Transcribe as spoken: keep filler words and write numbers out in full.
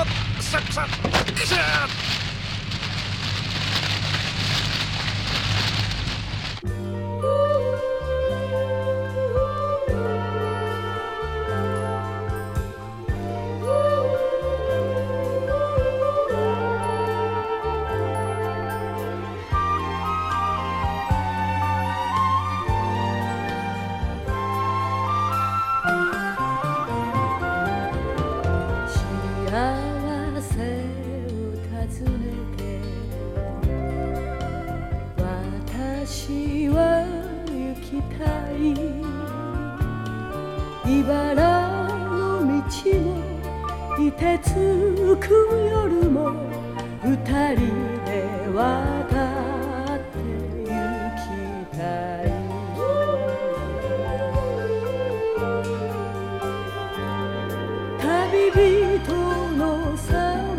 ささくしゃ私は行きたい茨の道も凍てつく夜も二人で渡って行きたい旅人のさ